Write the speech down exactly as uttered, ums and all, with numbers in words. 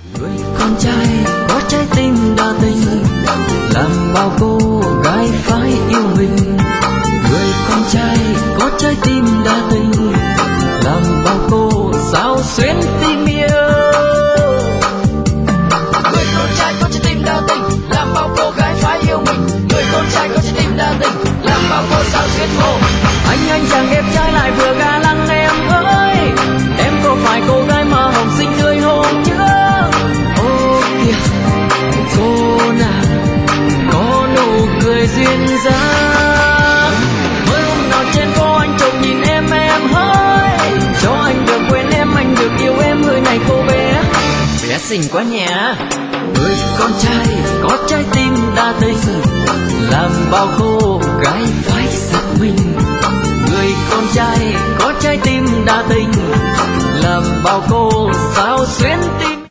Người con trai có trái tim đa tình, làm bao cô gái phải yêu mình. Người con trai có trái tim đa tình, làm bao cô sao xuyến tim yêu. Người con trai có trái tim đa tình, làm bao cô gái phải yêu mình. Người con trai có trái tim đa tình, làm bao cô sao xuyến mồ. Anh anh chàng đẹp trai lại vừa ga lăng em ơi, em có phải cô gái mà hồng xinh tươi hôm trước? Ô kìa cô nàng có nụ cười duyên dáng, mới hôm nào trên phố anh trông nhìn em em hỡi, cho anh được quên em, anh được yêu em. Người này cô bé bé xinh quá nhỉ. Người con trai có trái tim đa tình, làm bao cô gái phải giật mình. Người con trai có trái tim đa tình, làm bao cô sao xuyến tim.